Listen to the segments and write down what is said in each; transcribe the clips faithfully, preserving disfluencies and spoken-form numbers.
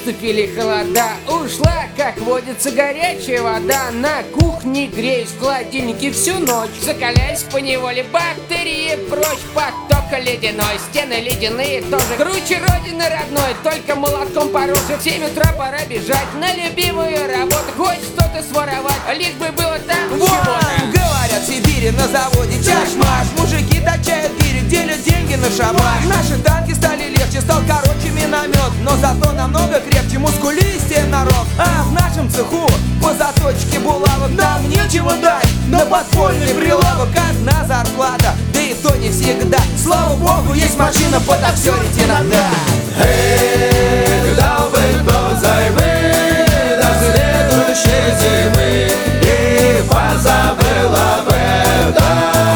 наступили холода. Ушла, как водится, горячая вода. На кухне греюсь в холодильнике всю ночь. Закаляюсь поневоле, бактерии прочь. Поток ледяной, стены ледяные тоже. Круче родины родной, только молотком по роже. В семь утра пора бежать на любимую работу. Хоть что-то своровать, лишь бы было там Вон, чего-то. говорят, в Сибири на заводе чаш-маш. Мужики точают гири, делят деньги на шабаш. Наши танки стали легче, стал короче миномет. Но зато намного крепче, мускулистее народ. А в нашем цеху по заточке булавок нам нечего дать. На подпольный прилавок одна зарплата, да и то не всегда. Слава богу, есть машина подоксерить иногда. Эх, дал бы кто займы до следующей зимы и позабыл об этом.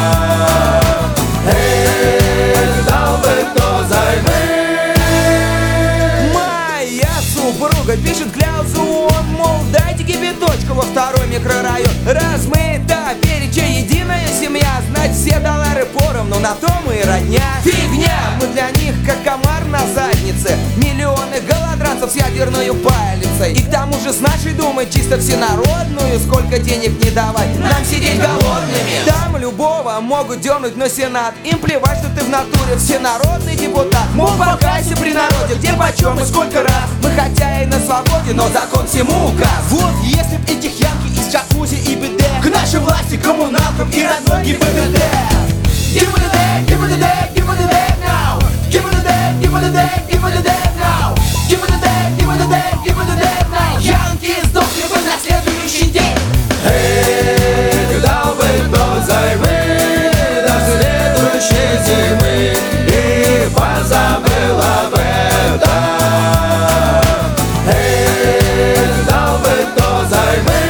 Эх, дал бы кто займы. Моя супруга пишет кляузу, он, мол, дайте кипяточку во второй микрорайон. Размыта переча, единая семья, знать все доллары поровну, на то мы и родня. Фигня, мы для них как комар на заднице. Миллионы голодранцев с ядерной палицей. И к тому же с нашей думой чисто всенародную. Сколько денег не давать, нам сидеть голодными. Там любого могут дернуть на сенат. Им плевать, что ты в натуре всенародный депутат. Мол, покайся при народе, где почем и сколько раз. Мы хотя и на свободе, но закон всему указ. Вот если б этих янки из джакузи и БД к нашей власти, коммуналкам и родной ГИБДД. ГИБДД, ГИБДД, ГИБДД now. ГИБДД, ГИБДД, ГИБДД now. ГИБДД, ГИБДД, ГИБДД now. Янки сдохли бы на следующий день. Эх, дал бы кто займы до следующей зимы и позабыл об этом. Эх, дал бы кто займы.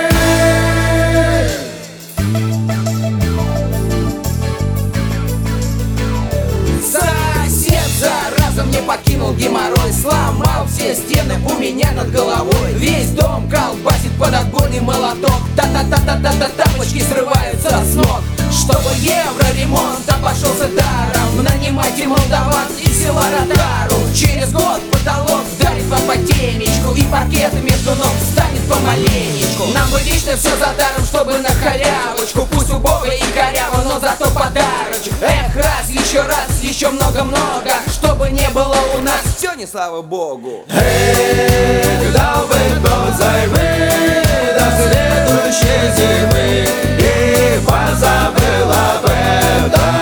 Сосед зараза мне покинул геморрой. Сломал все стены у меня над головой. Весь дом колбасит под отбойный молоток. Та-та-та-та-та-та, тапочки срываются с ног. Чтобы евроремонт обошелся даром, нанимайте молдаван из села Ротару. Через год потолок вдарит вам по темечку, и паркет между ног встанет помаленечку. Нам бы вечно все за даром, чтобы на халявочку. Пусть убого и коряво, но зато подарочек. Эх, раз, еще раз, еще много-много, чтобы не было у нас все не слава богу. Эх, дал бы кто займы до следующей зимы и позабыл об этом.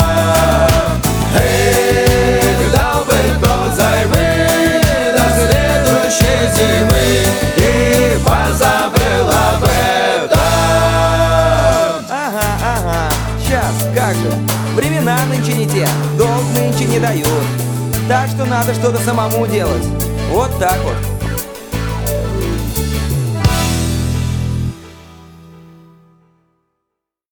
Эх, дал бы кто займы до следующей зимы и позабыл об этом. Ага, ага, сейчас, как же. Времена нынче не те, долг нынче не дают. Так что надо что-то самому делать. Вот так вот.